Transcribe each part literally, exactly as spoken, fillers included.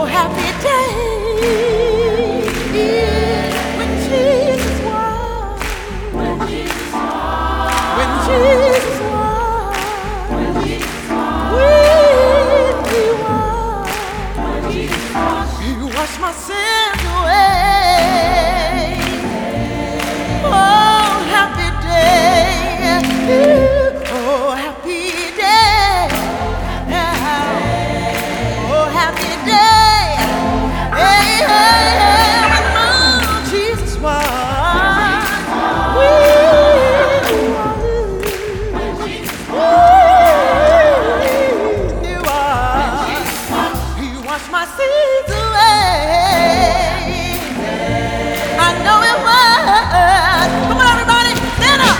happy day when Jesus was, when Jesus was, when Jesus was, when Jesus was, when He was, when Jesus was. He washed my sins away. Oh, happy day. Oh, happy day. Oh, happy day. Hey, hey, hey, when my Jesus was. He was. He washed my sins away. I know it was. Come on, everybody, stand up.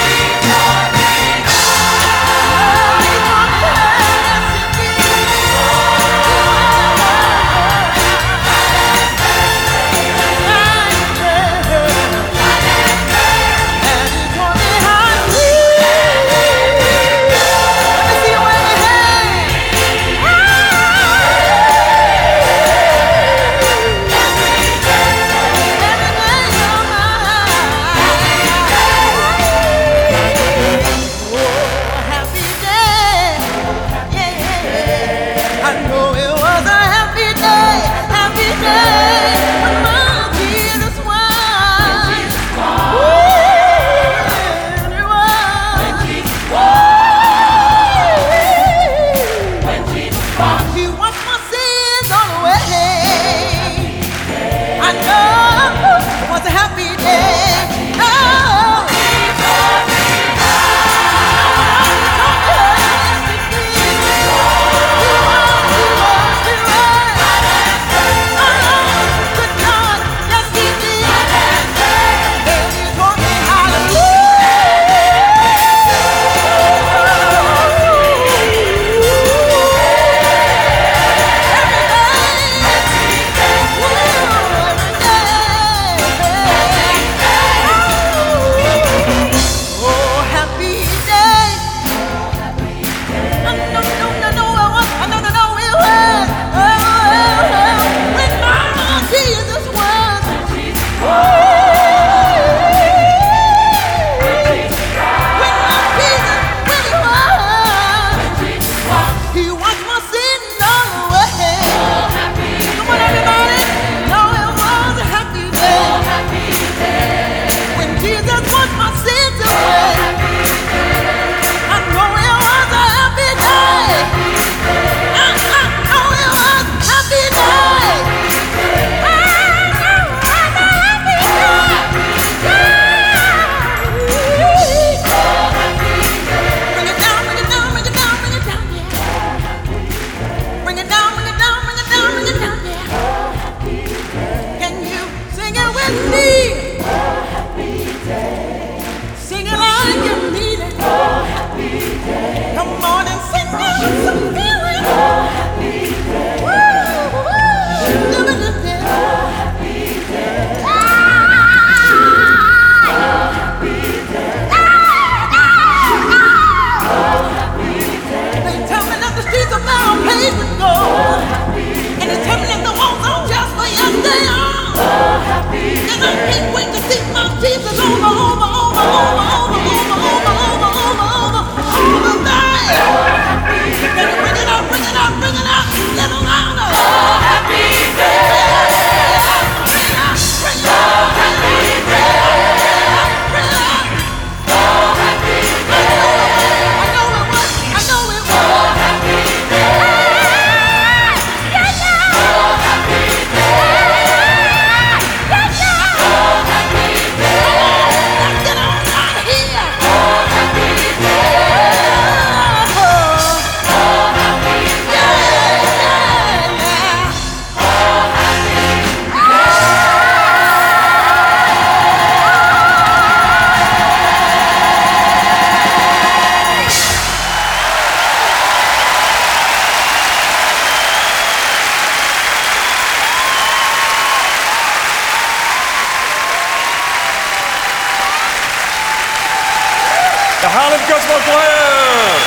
The Haarlem Gospel Choir.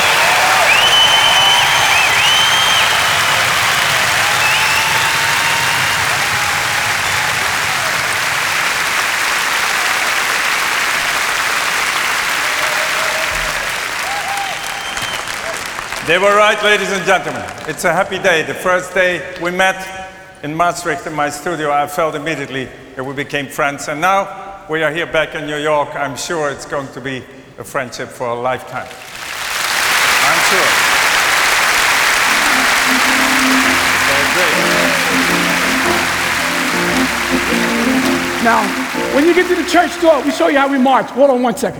They were right, ladies and gentlemen. It's a happy day. The first day we met in Maastricht in my studio, I felt immediately that we became friends. And now we are here back in New York. I'm sure it's going to be a friendship for a lifetime. I'm sure. They're great. Now, when you get to the church door, we show you how we march. Hold on one second.